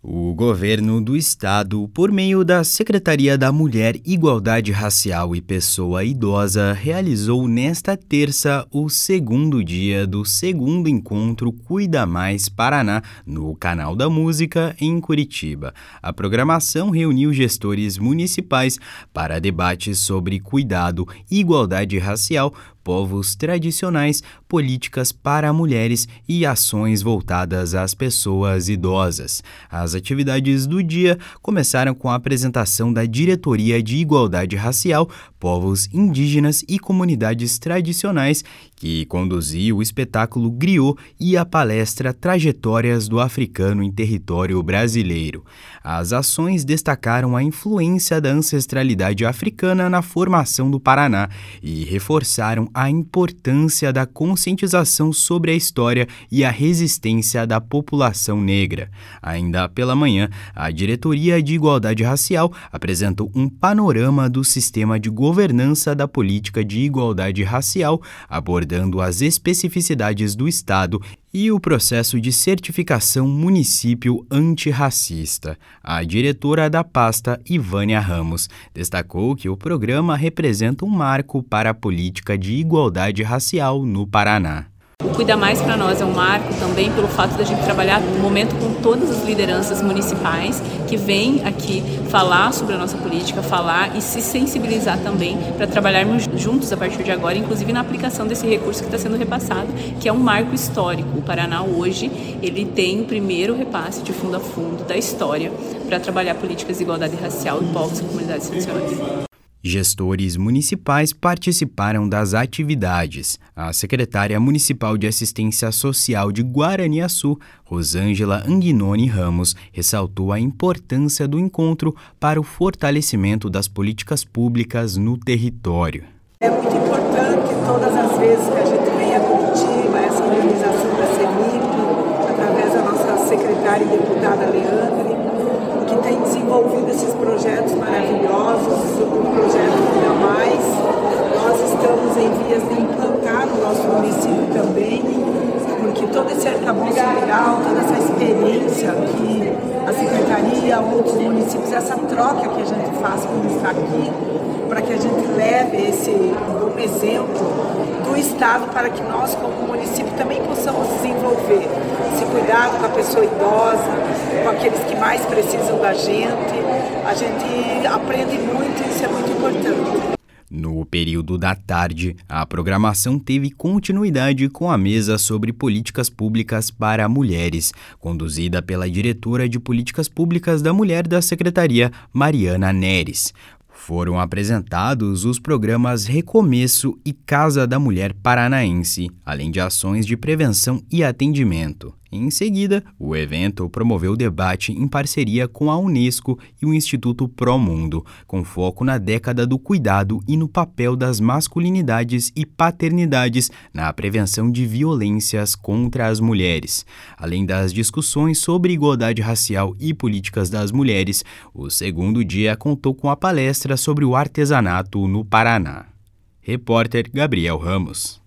O governo do estado, por meio da Secretaria da Mulher, Igualdade Racial e Pessoa Idosa, realizou nesta terça o segundo dia do segundo encontro Cuida Mais Paraná, no Canal da Música, em Curitiba. A programação reuniu gestores municipais para debates sobre cuidado, igualdade racial, povos tradicionais, políticas para mulheres e ações voltadas às pessoas idosas. As atividades do dia começaram com a apresentação da Diretoria de Igualdade Racial, Povos Indígenas e Comunidades Tradicionais, que conduziu o espetáculo Griot e a palestra Trajetórias do Africano em Território Brasileiro. As ações destacaram a influência da ancestralidade africana na formação do Paraná e reforçaram a importância da conscientização sobre a história e a resistência da população negra. Ainda pela manhã, a Diretoria de Igualdade Racial apresentou um panorama do sistema de governança da política de igualdade racial, abordando as especificidades do Estado e o processo de certificação município antirracista. A diretora da pasta, Ivânia Ramos, destacou que o programa representa um marco para a política de igualdade racial no Paraná. O Cuida Mais para nós é um marco também pelo fato de a gente trabalhar no momento com todas as lideranças municipais que vêm aqui falar sobre a nossa política, falar e se sensibilizar também para trabalharmos juntos a partir de agora, inclusive na aplicação desse recurso que está sendo repassado, que é um marco histórico. O Paraná hoje ele tem o primeiro repasse de fundo a fundo da história para trabalhar políticas de igualdade racial em povos e comunidades tradicionais. Gestores municipais participaram das atividades. A secretária municipal de Assistência Social de Guaraniaçu, Rosângela Anguinoni Ramos, ressaltou a importância do encontro para o fortalecimento das políticas públicas no território. É muito importante todas as vezes que a gente vem a Curitiba, essa organização da CEMIP, através da nossa secretária e deputada Leandre, que tem desenvolvido esses projetos maravilhosos, o projeto Cuida Mais. Nós estamos em vias de implantar no nosso município também, porque todo esse arcabouço legal, toda essa experiência que a Secretaria, outros municípios, essa troca que a gente faz quando está aqui, para que a gente leve esse bom exemplo do Estado para que nós, como município, também possamos desenvolver esse cuidado com a pessoa idosa, com aqueles que mais precisam da gente. A gente aprende muito e isso é muito importante. No período da tarde, a programação teve continuidade com a mesa sobre políticas públicas para mulheres, conduzida pela diretora de Políticas Públicas da Mulher da Secretaria, Mariana Neres. Foram apresentados os programas Recomeço e Casa da Mulher Paranaense, além de ações de prevenção e atendimento. Em seguida, o evento promoveu debate em parceria com a Unesco e o Instituto Promundo, com foco na década do cuidado e no papel das masculinidades e paternidades na prevenção de violências contra as mulheres. Além das discussões sobre igualdade racial e políticas das mulheres, o segundo dia contou com a palestra sobre o artesanato no Paraná. Repórter Gabriel Ramos.